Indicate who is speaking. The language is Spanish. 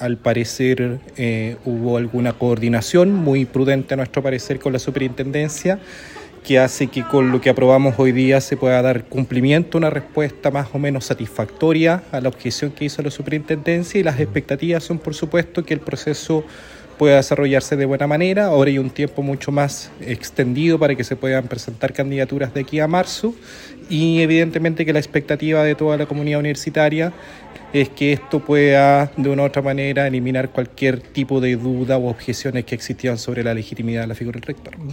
Speaker 1: al parecer hubo alguna coordinación muy prudente a nuestro parecer con la superintendencia, que hace que con lo que aprobamos hoy día se pueda dar cumplimiento, una respuesta más o menos satisfactoria a la objeción que hizo la superintendencia, y las expectativas son, por supuesto, que el proceso pueda desarrollarse de buena manera. Ahora hay un tiempo mucho más extendido para que se puedan presentar candidaturas de aquí a marzo, y evidentemente que la expectativa de toda la comunidad universitaria es que esto pueda de una u otra manera eliminar cualquier tipo de duda u objeciones que existían sobre la legitimidad de la figura del rector.